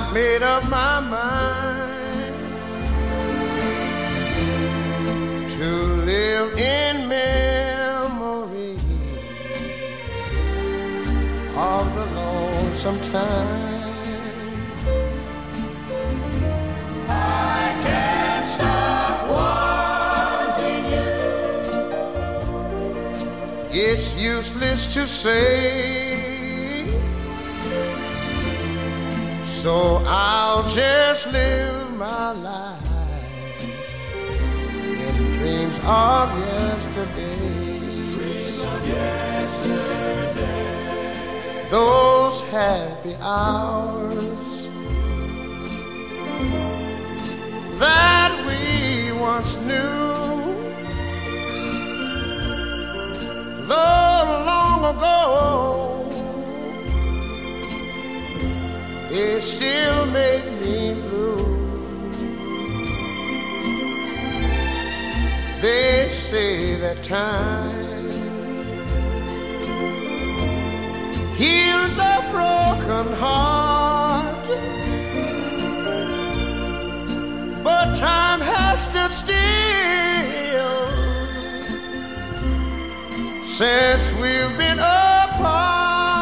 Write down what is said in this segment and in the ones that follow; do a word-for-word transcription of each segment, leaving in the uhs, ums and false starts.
I've made up my mind to live in memories of the lonesome time. I can't stop wanting you. It's useless to say, so I'll just live my life in dreams of yesterday. Dreams of yesterday. Those happy hours that we once knew, though long ago, it still make me blue. They say that time heals a broken heart, but time has stood still since we've been apart.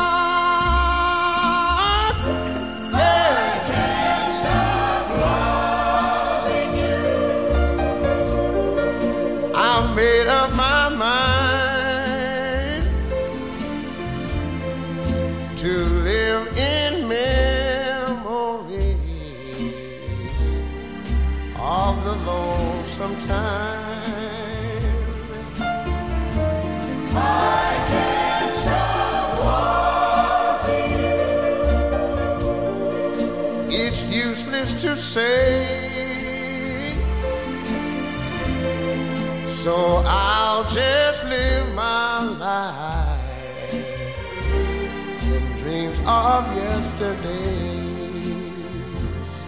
Made up my mind to live in memories of the lonesome time. I can't stop wanting you. It's useless to say, so I'll just live my life in dreams of yesterdays.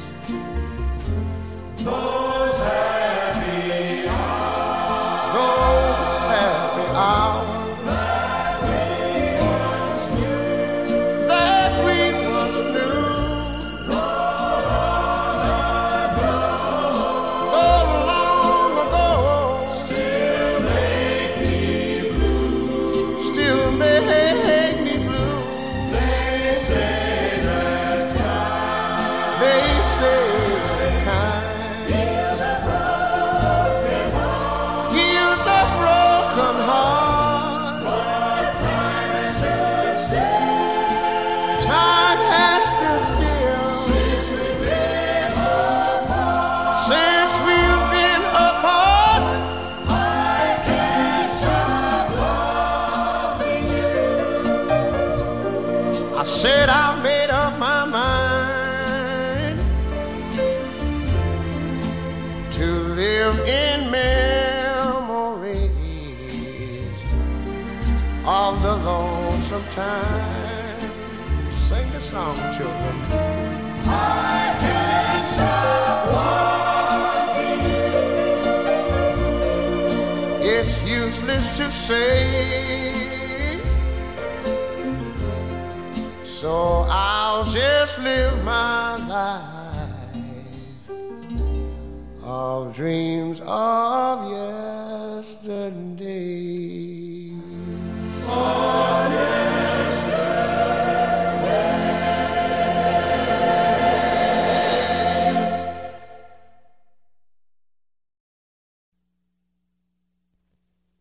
Those happy hours, those happy hours that we once knew, that we once knew, though long ago, though long ago, still make me blue. still make me blue. They say that time They say that time heals a broken heart, heals a broken heart. but time has stood still Time has stood still since we've been apart. since we've been apart. I can't stop loving you. I said I made up my mind to live in memories of the lonesome time. Sing the song, children. I can't stop wanting you. It's useless to say, so I'll just live my life of dreams of yesterday. Oh,